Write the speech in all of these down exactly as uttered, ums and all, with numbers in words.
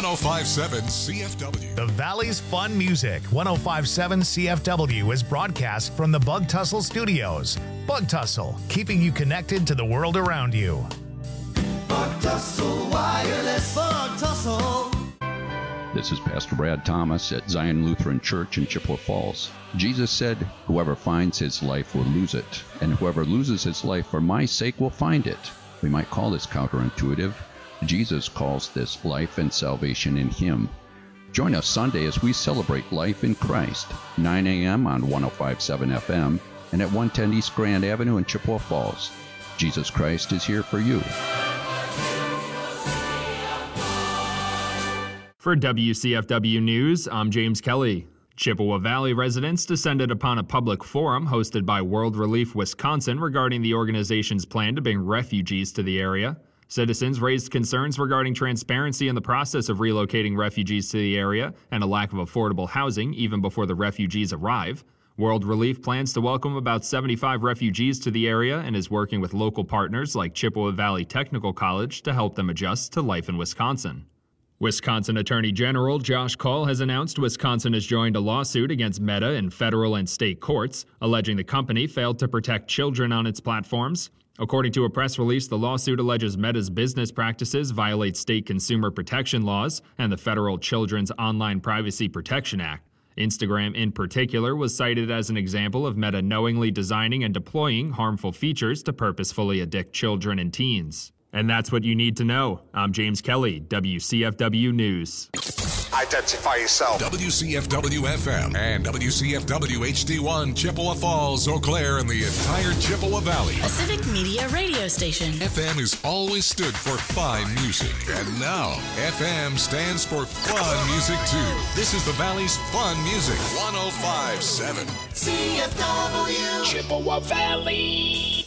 one oh five point seven C F W. The Valley's Fun Music, one oh five point seven C F W, is broadcast from the Bug Tussle Studios. Bug Tussle, keeping you connected to the world around you. Bug Tussle Wireless. Bug Tussle. This is Pastor Brad Thomas at Zion Lutheran Church in Chippewa Falls. Jesus said, "Whoever finds his life will lose it, and whoever loses his life for my sake will find it." We might call this counterintuitive. Jesus calls this life and salvation in him. Join us Sunday as we celebrate life in Christ, nine a.m. on one oh five point seven F M and at one ten East Grand Avenue in Chippewa Falls. Jesus Christ is here for you. For W C F W News, I'm James Kelly. Chippewa Valley residents descended upon a public forum hosted by World Relief Wisconsin regarding the organization's plan to bring refugees to the area. Citizens raised concerns regarding transparency in the process of relocating refugees to the area and a lack of affordable housing even before the refugees arrive. World Relief plans to welcome about seventy-five refugees to the area and is working with local partners like Chippewa Valley Technical College to help them adjust to life in Wisconsin. Wisconsin Attorney General Josh Kaul has announced Wisconsin has joined a lawsuit against Meta in federal and state courts, alleging the company failed to protect children on its platforms. According to a press release, the lawsuit alleges Meta's business practices violate state consumer protection laws and the federal Children's Online Privacy Protection Act. Instagram in particular was cited as an example of Meta knowingly designing and deploying harmful features to purposefully addict children and teens. And that's what you need to know. I'm James Kelly, W C F W News. Identify yourself. W C F W F M and W C F W H D one, Chippewa Falls, Eau Claire, and the entire Chippewa Valley. A civic media radio station. F M has always stood for fine music. And now, F M stands for fun music, too. This is the Valley's Fun Music, one oh five point seven. C F W. Chippewa Valley.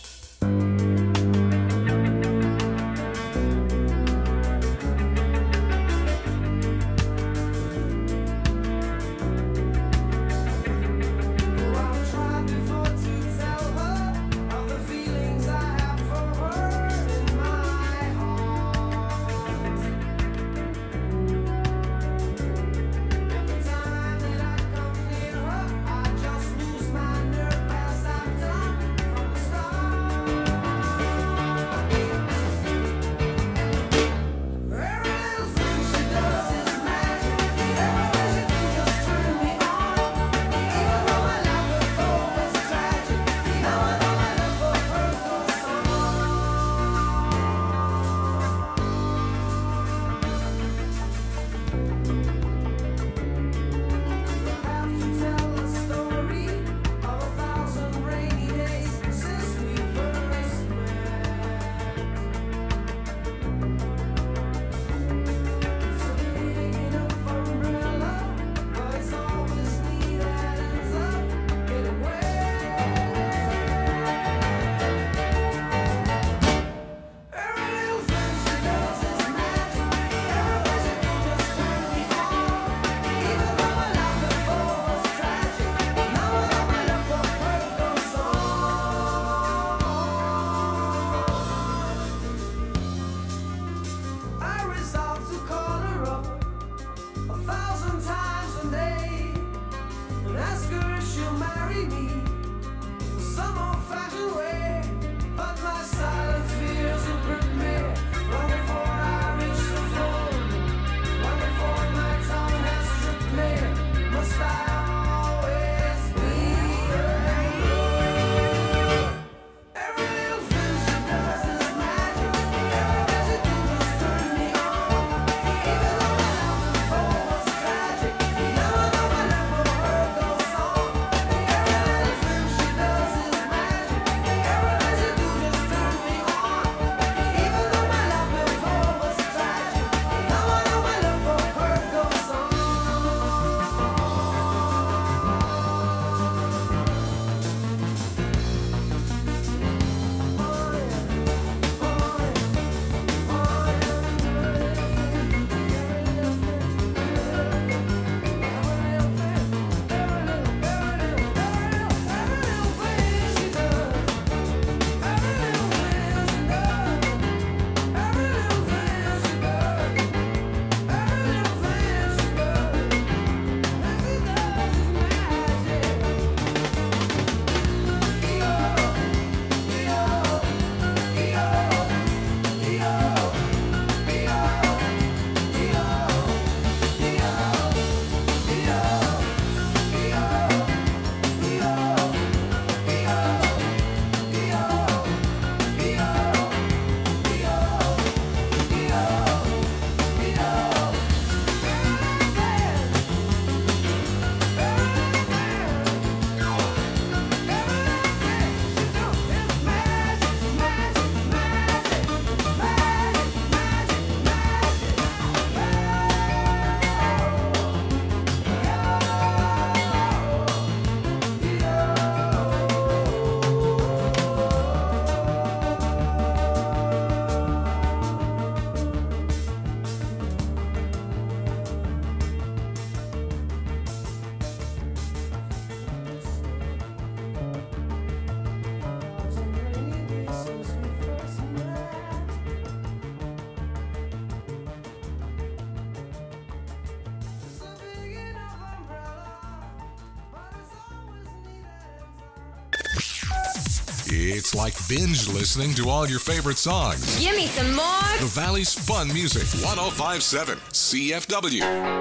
It's like binge listening to all your favorite songs. Give me some more. The Valley's Fun Music, one oh five point seven C F W.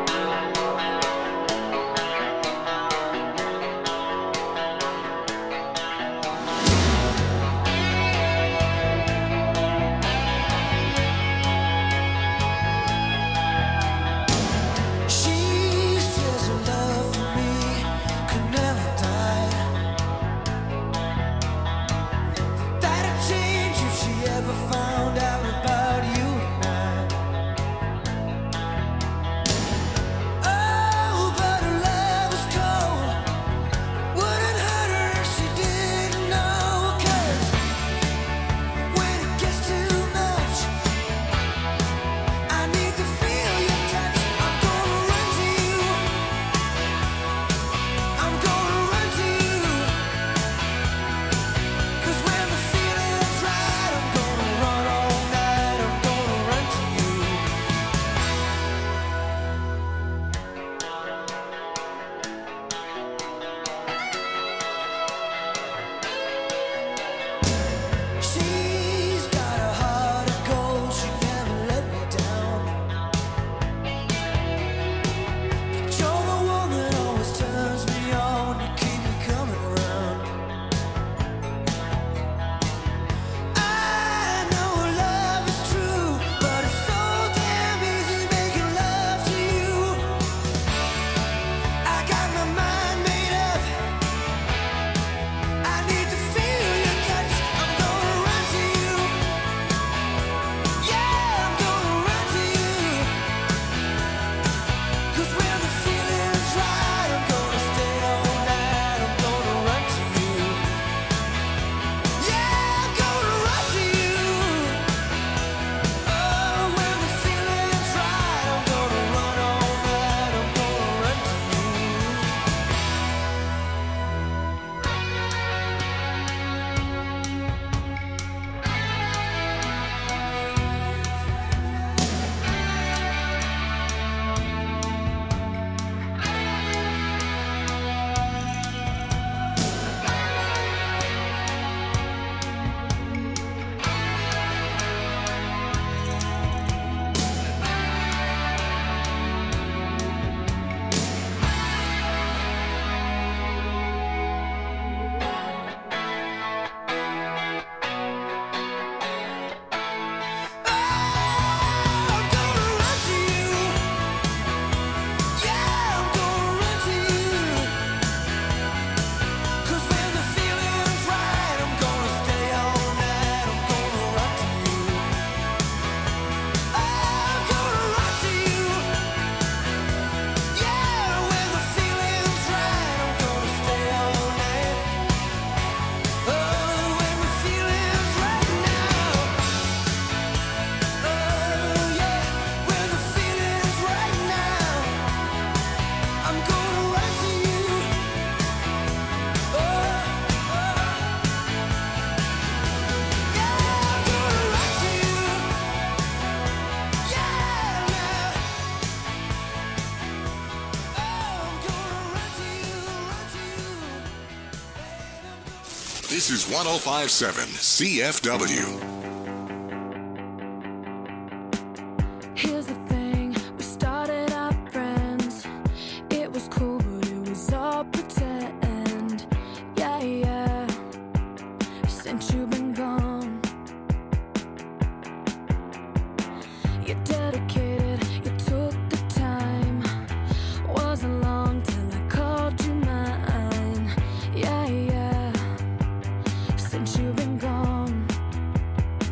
This is one oh five point seven C F W. Here's the thing, we started out friends. It was cool, but it was all pretend. Yeah, yeah. Since you've been gone, you're dedicated, you took the time. Wasn't long till I called you mine. Yeah, yeah. Since you've been gone,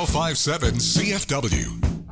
oh five point seven C F W.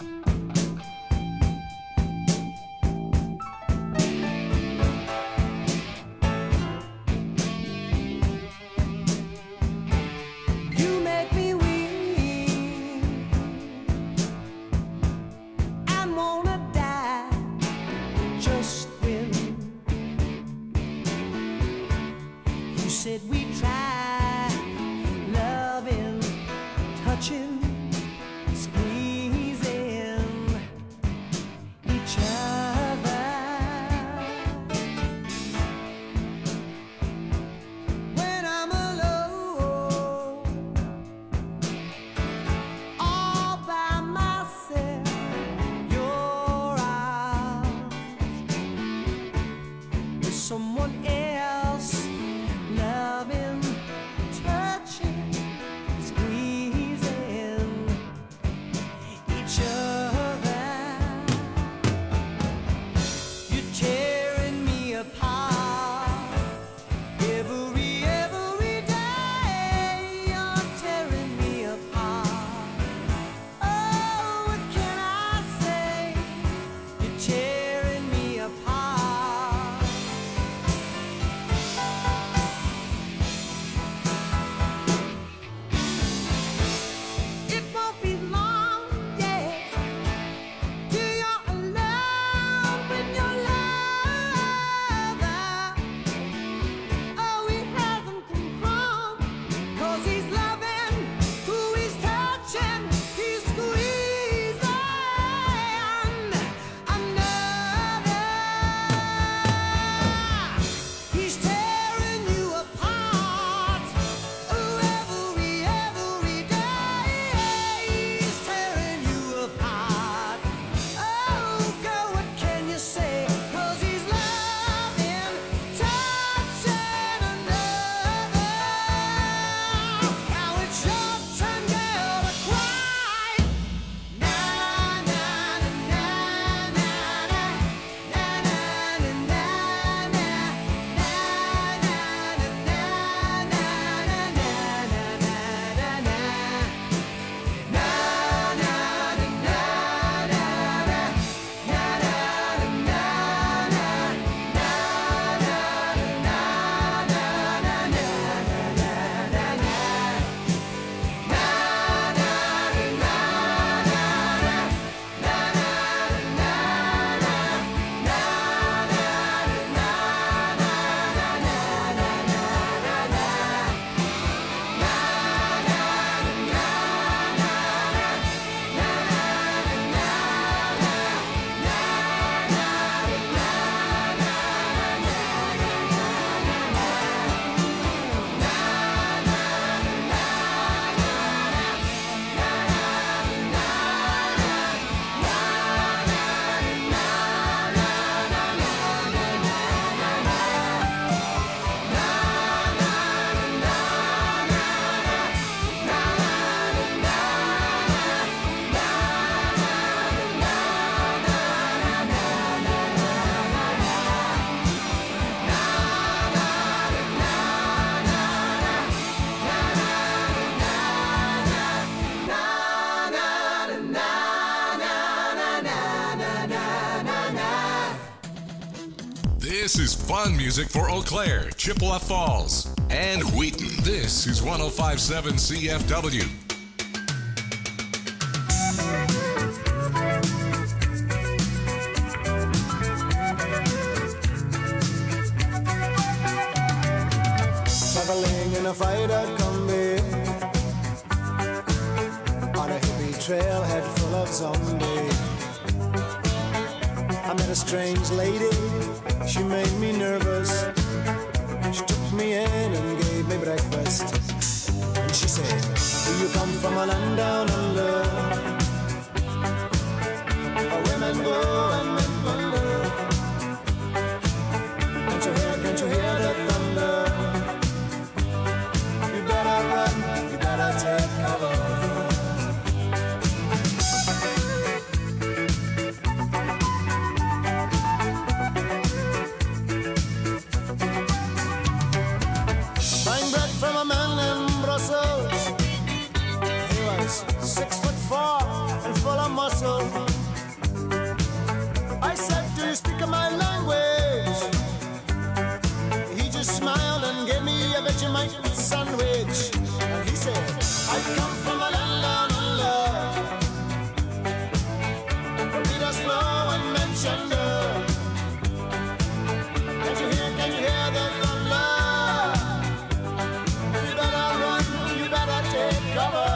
This is fun music for Eau Claire, Chippewa Falls, and Wheaton. This is one oh five point seven C F W. Traveling in a fighter combi on a hippie trailhead full of zombies. I met a strange lady, she made me nervous. She took me in and gave me breakfast. And she said, do you come from a land down under, where women go and men wonder? Can't you hear, can't you hear the thunder? You better run, you better take cover. From a man in Brussels, he was six foot you speak my language? He just smiled and gave me a Vegemite sandwich. And he said, I come from a land down under. The rivers flow and mention the. Can you hear, can you hear the thunder? You better run, you better take cover.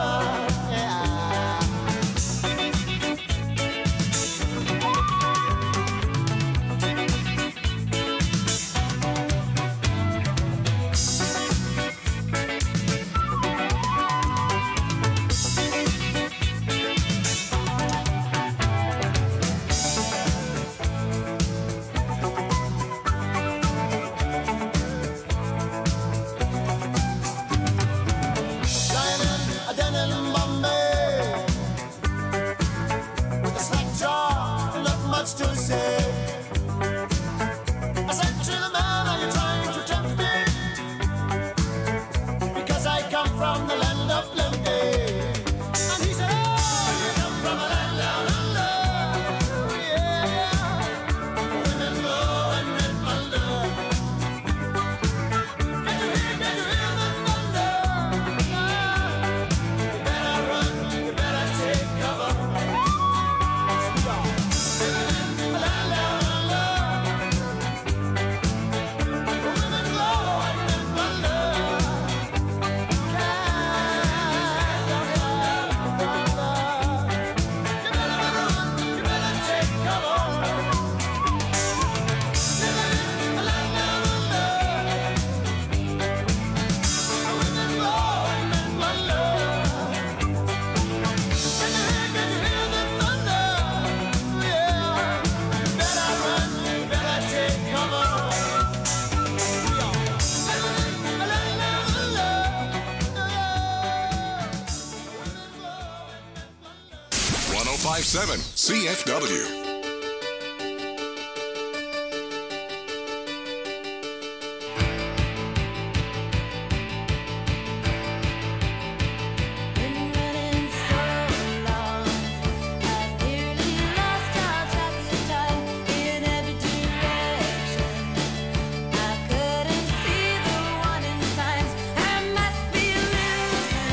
one oh five point seven C F W.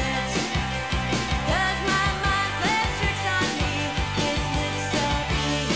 Does my mind play tricks on me? It looks so easy.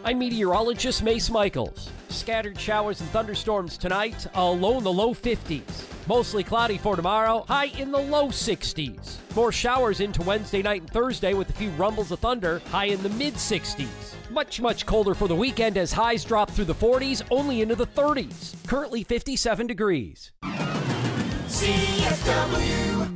I'm meteorologist Mace Michaels. Scattered showers and thunderstorms tonight, a low in the low fifties. Mostly cloudy for tomorrow, high in the low sixties. More showers into Wednesday night and Thursday with a few rumbles of thunder, high in the mid sixties. Much, much colder for the weekend as highs drop through the forties, only into the thirties. Currently fifty-seven degrees. C F W.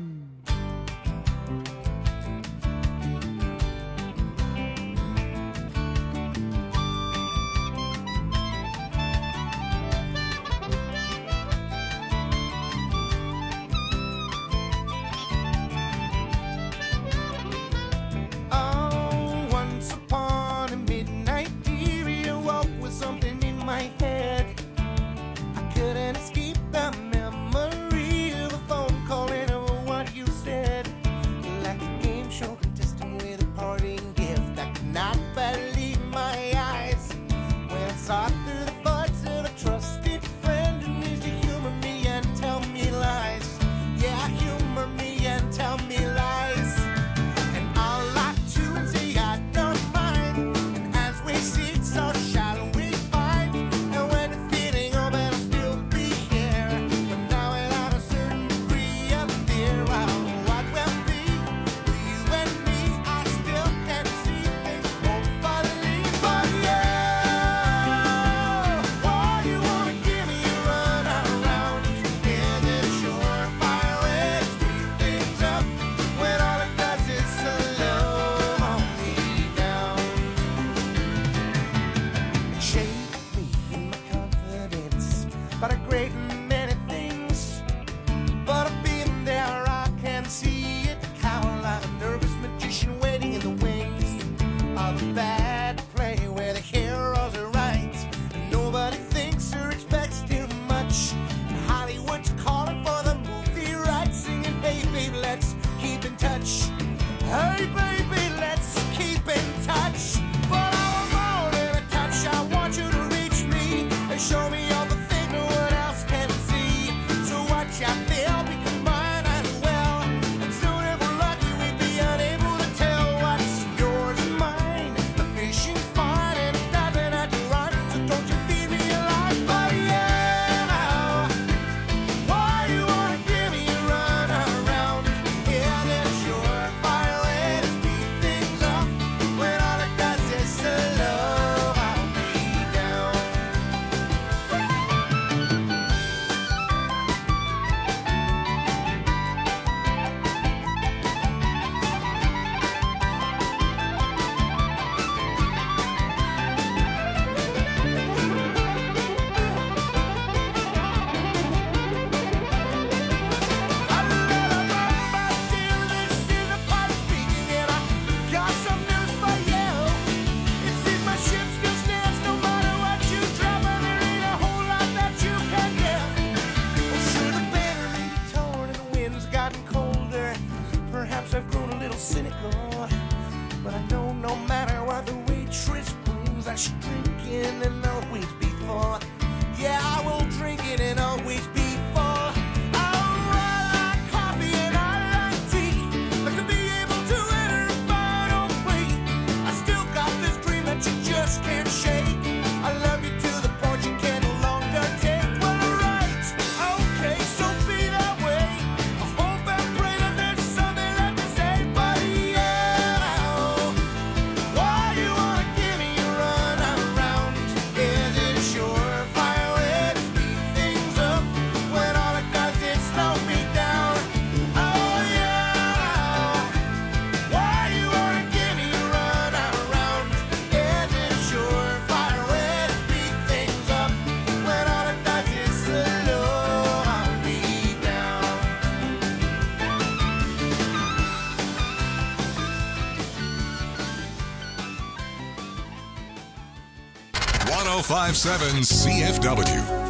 one oh five point seven C F W.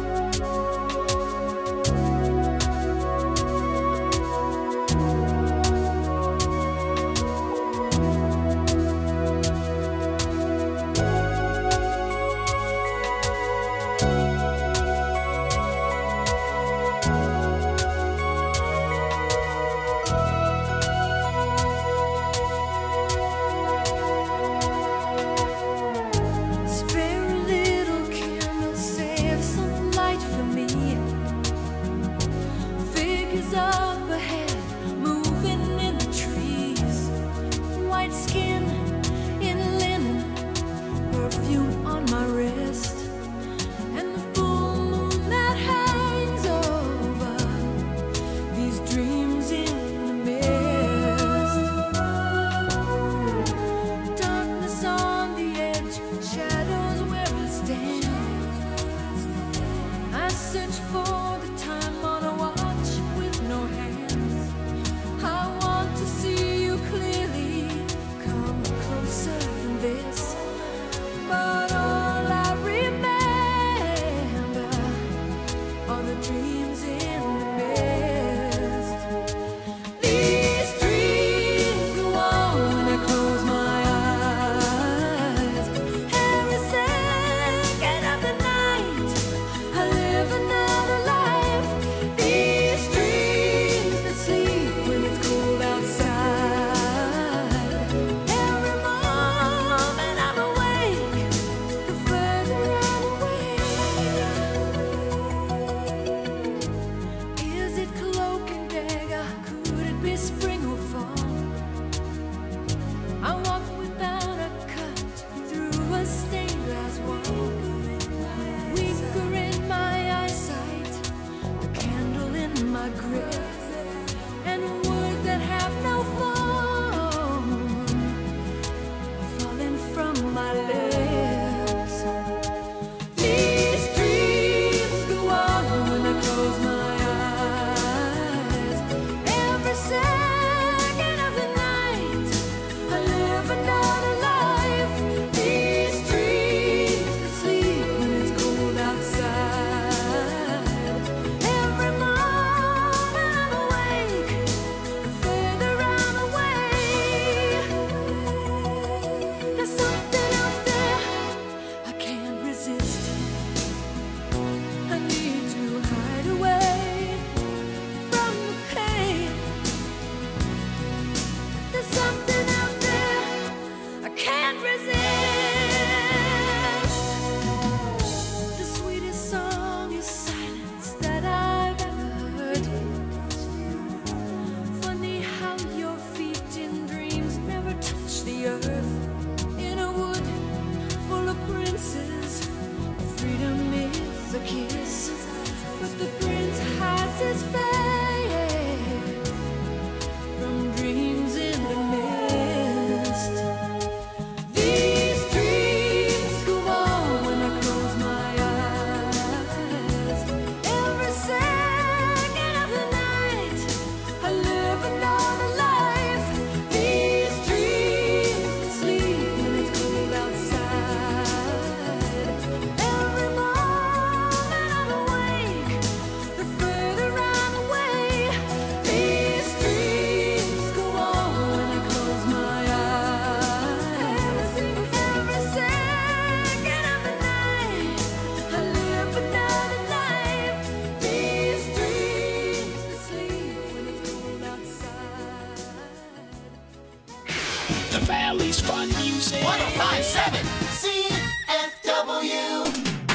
It's been Valley's Fun Music. one oh five point seven C F W.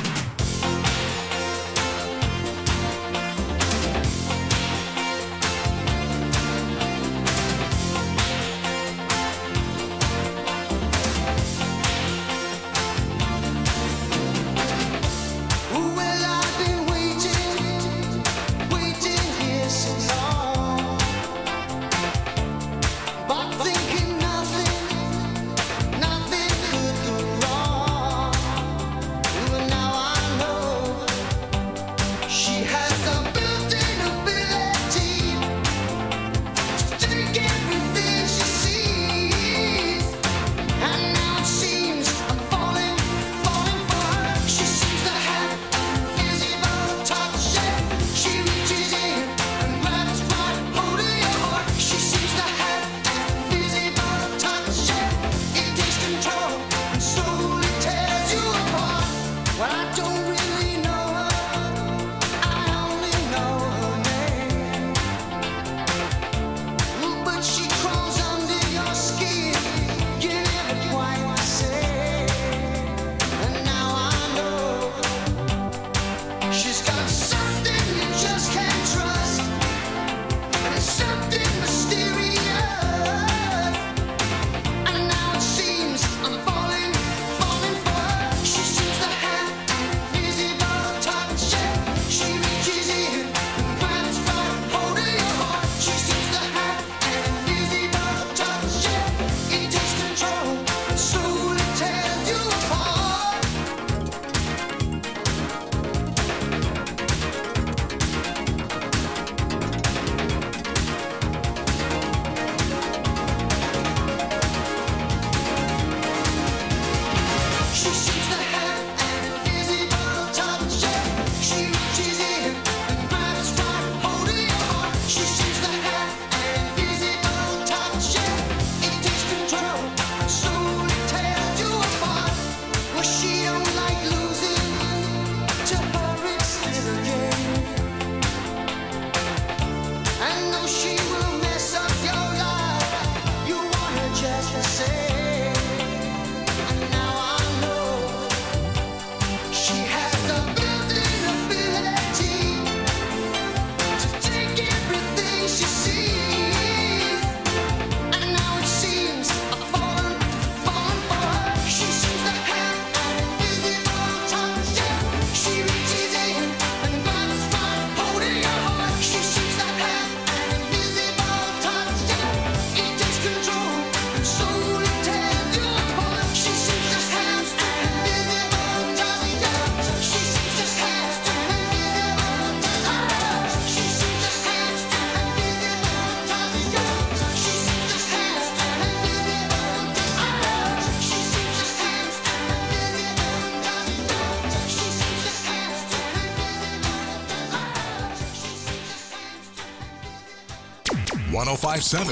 one oh five point seven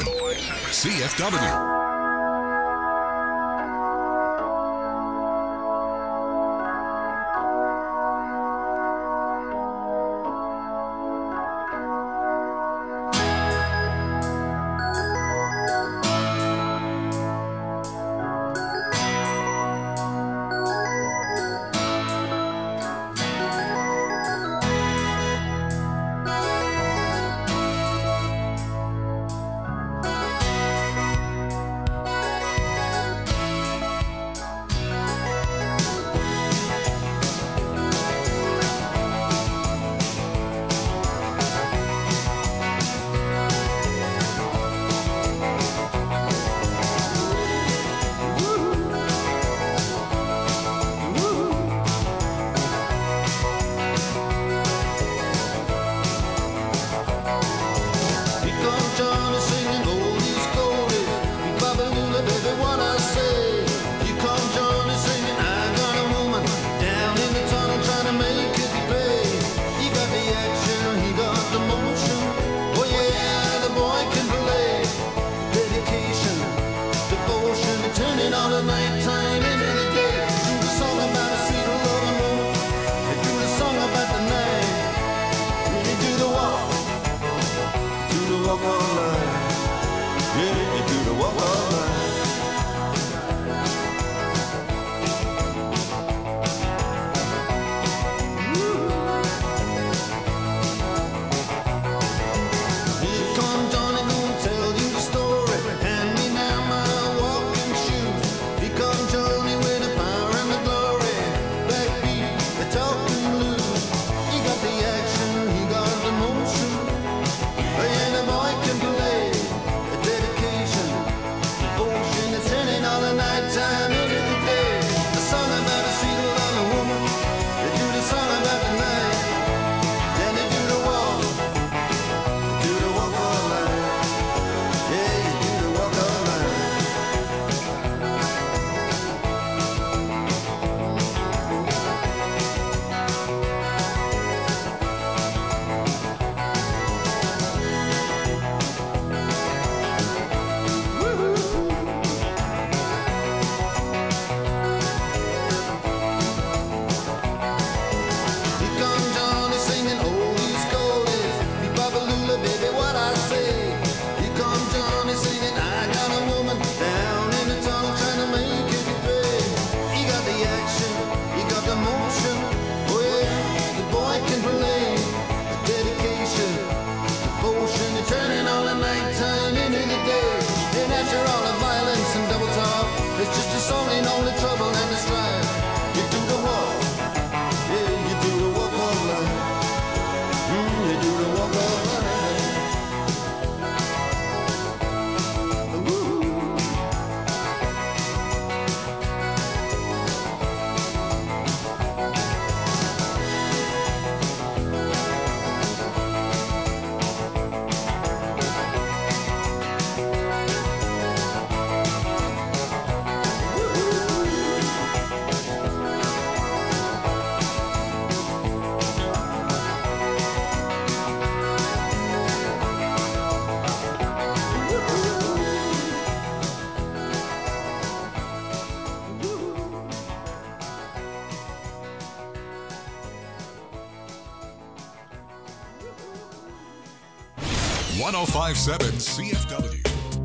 C F W. one oh five point seven C F W.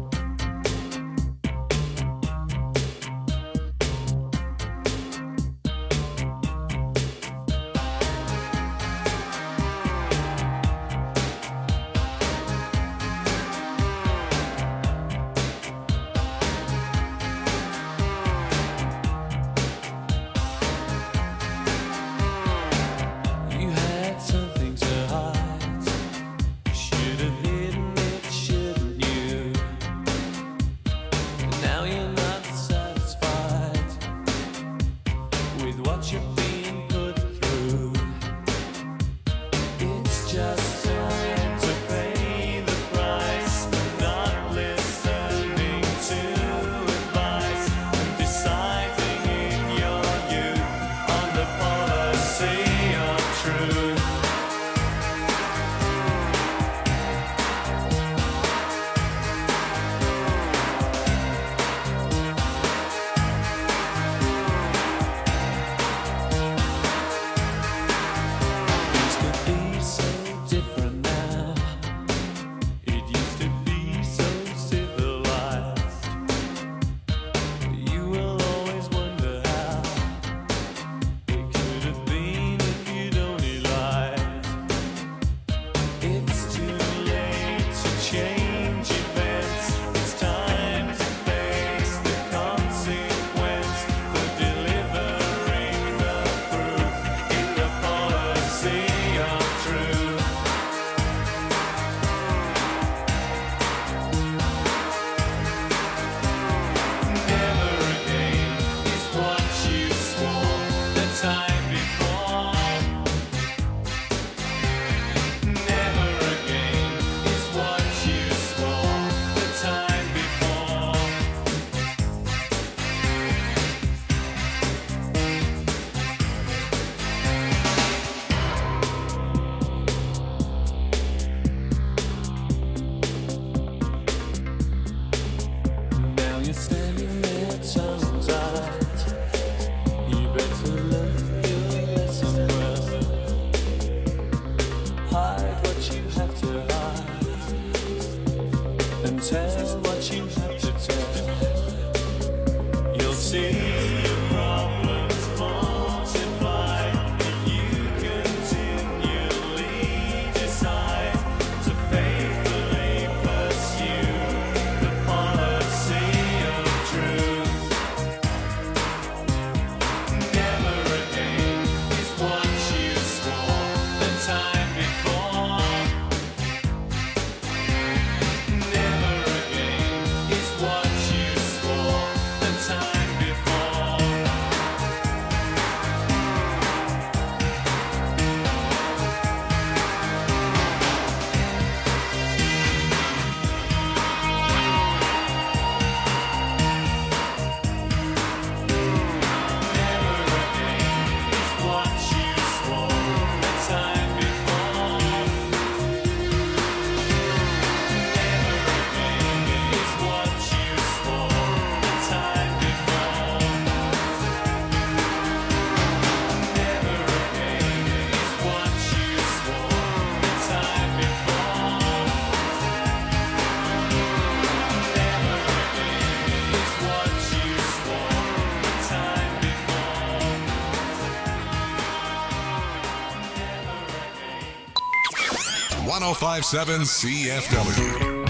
one oh five point seven C F W.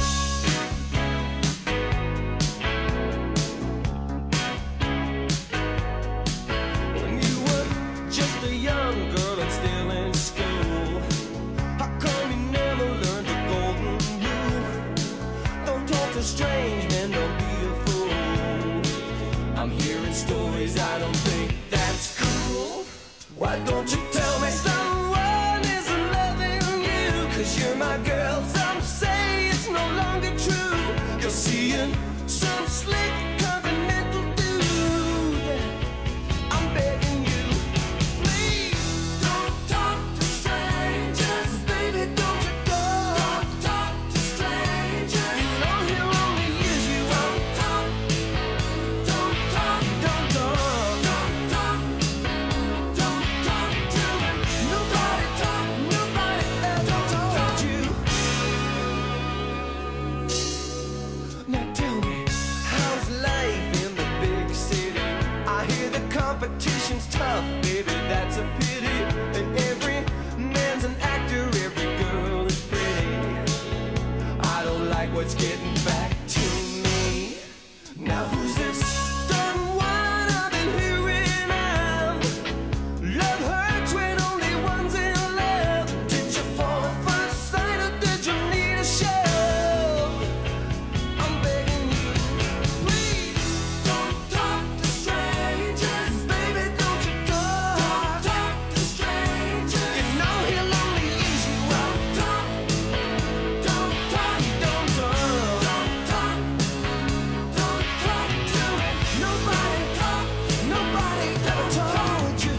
competition's tough, baby, that's a pity. And every man's an actor, every girl is pretty. I don't like what's getting back to me. Now who's this done one I've been hearing of? Love hurts when only one's in love. Did you fall at first sight or did you need a shove? I'm begging you, please don't talk to strangers. Baby, don't you talk, don't talk to strangers. You know he'll only use you up. Talk, don't talk, don't talk, don't talk, don't talk to it. Nobody talk, nobody ever told you.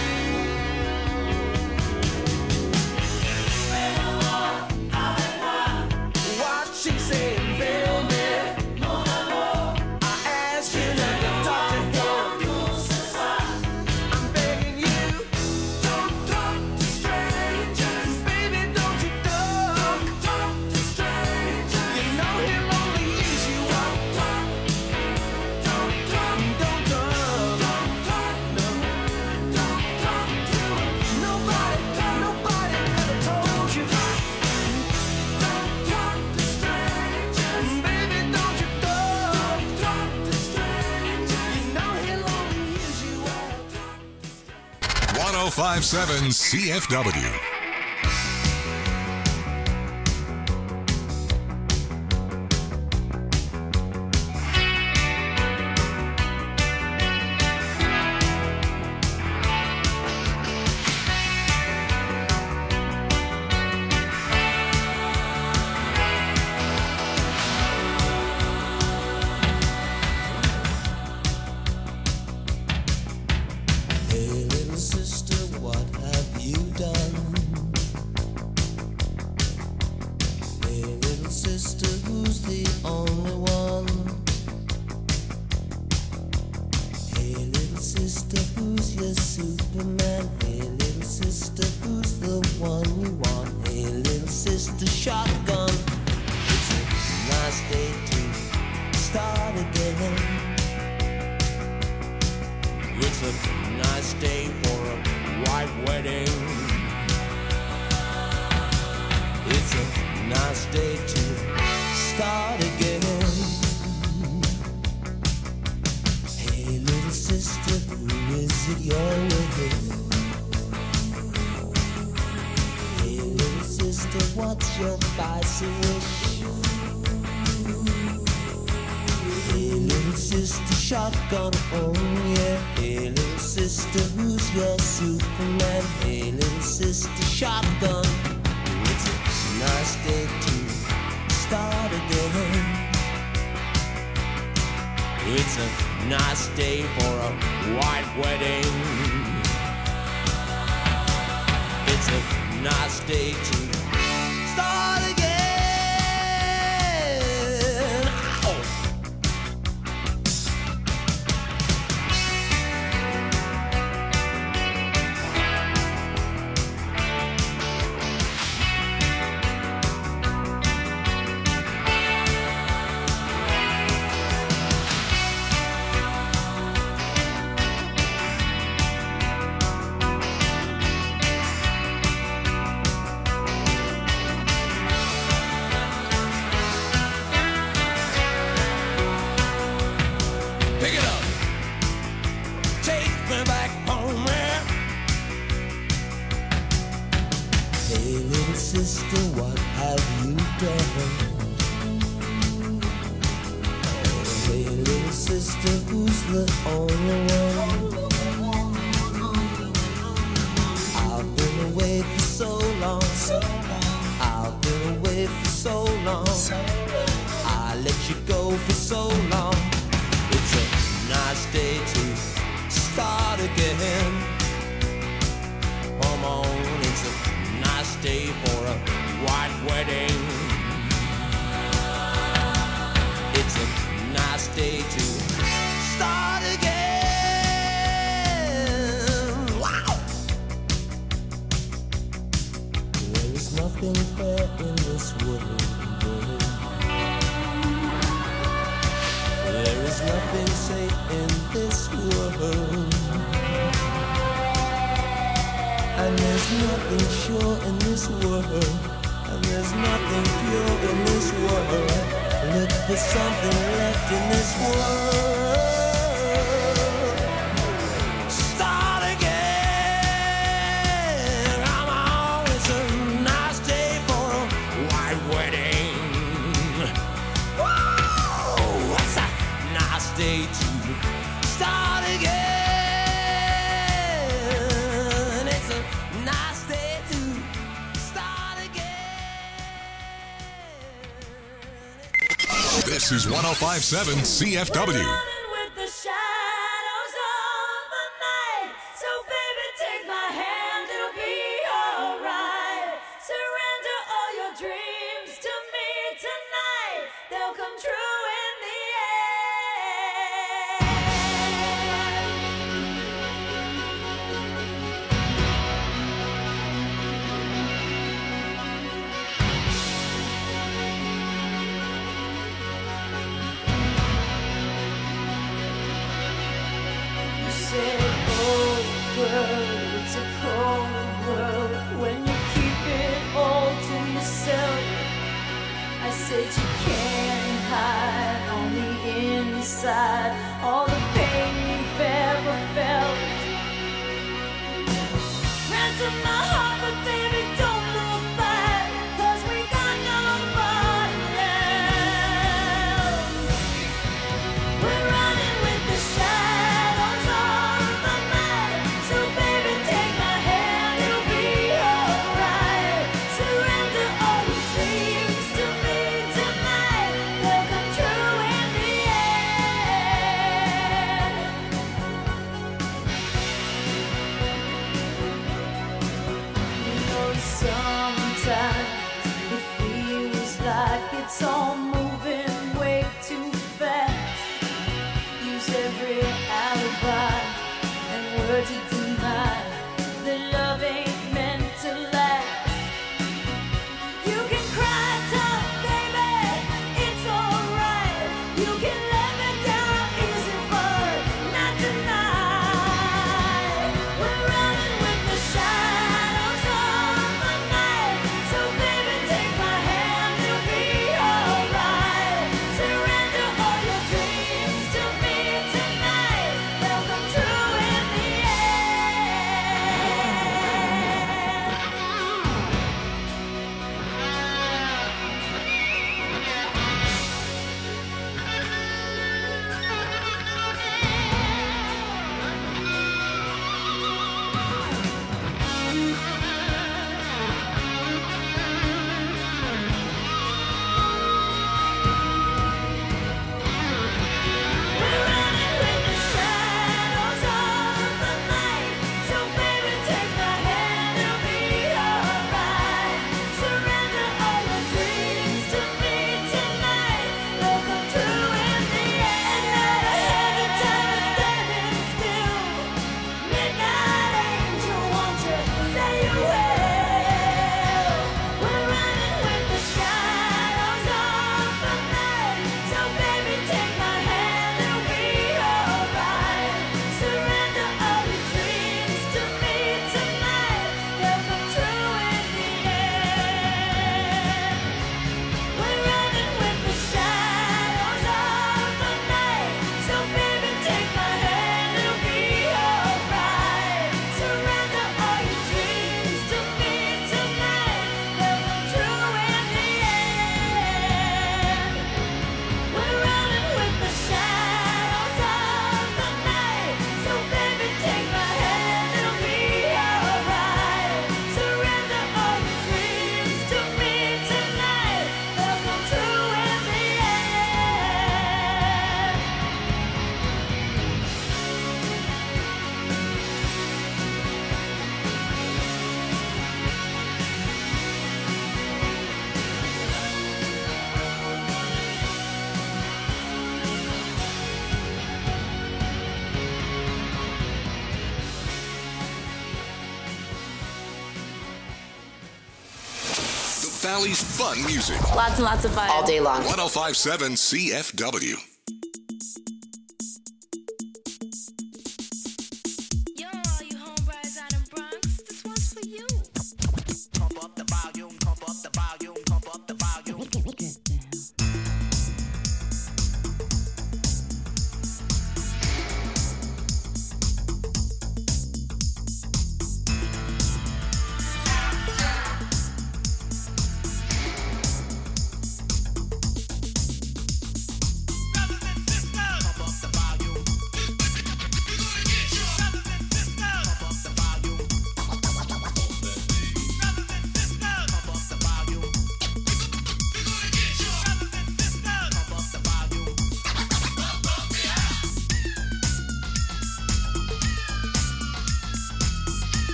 What she said, bail me. I asked you not to talk to him. I'm begging you, don't talk to strangers. Baby, don't you talk, talk to strangers. You know he'll only use you up. Talk, don't talk, don't talk, don't talk, no, don't talk to him. Nobody, nobody ever told you. Don't talk to strangers. Baby, don't you talk, talk to strangers. You know he'll only use you up. one oh five point seven C F W. Hey, little sister, what have you done? Hey, little sister, who's the only one? Hey, little sister, who's your Superman? Hey, little sister, who's the one you want? Hey, little sister, shotgun. It's a nice day to start again. It's a nice day for a white wedding. It's a nice day to start again. Hey, little sister, who is it you're with? Hey, little sister, what's your spicy wish? Hey, little sister, shotgun, oh yeah. Hey, little sister, who's your Superman? Hey, little sister, shotgun. It's a nice day to start again. It's a nice day for a white wedding. It's a nice day to start again. Ow! Pick it up. Take me back home, man. Hey, little sister, what have you done? Hey, little sister, who's the only one? I've been away for so long. I've been away for so long. I let you go for so long. It's a nice day to start again. Come on, it's a nice day for a white wedding. It's a nice day to start again. Wow! There is nothing fair in this world. There is nothing nothing safe in this world. And there's nothing sure in this world. And there's nothing pure in this world. Look for something left in this world. Start again. Come on, it's a nice day for a white wedding. Whoa, it's a nice day to start again. It's a nice day to start again. This is one oh five point seven C F W. All the pain you've ever felt. Ransom my heart, but baby, don't look back, 'cause we got nobody else. We're running with the shadows of the night. So baby, take my hand, it'll be alright. Surrender all your dreams to me tonight. They'll come true in the sometimes it feels like it's all moving way too fast. Use every alibi and word to deny that love ain't meant to last. You can cry tough, baby, it's alright. You can let me down easy, but not tonight. We're running with the shadows of the night. So baby, take my hand, it'll be alright. Surrender all your dreams to me tonight. They'll come true in the Valley's fun music. Lots and lots of fun. All day long. one oh five point seven C F W.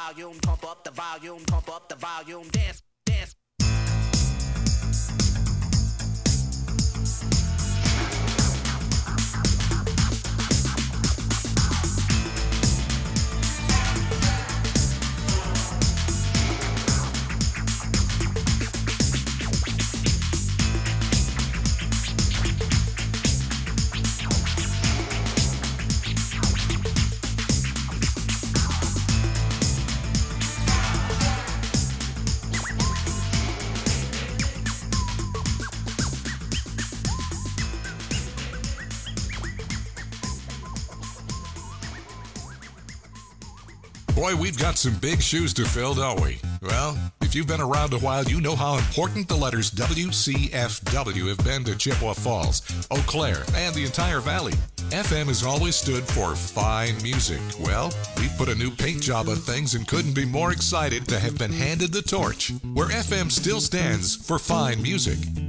volume, pump up the volume, pump up the volume, dance, dance. Boy, we've got some big shoes to fill, don't we? Well, if you've been around a while, you know how important the letters W C F W have been to Chippewa Falls, Eau Claire, and the entire valley. F M has always stood for fine music. Well, we've put a new paint job on things and couldn't be more excited to have been handed the torch, where F M still stands for fine music.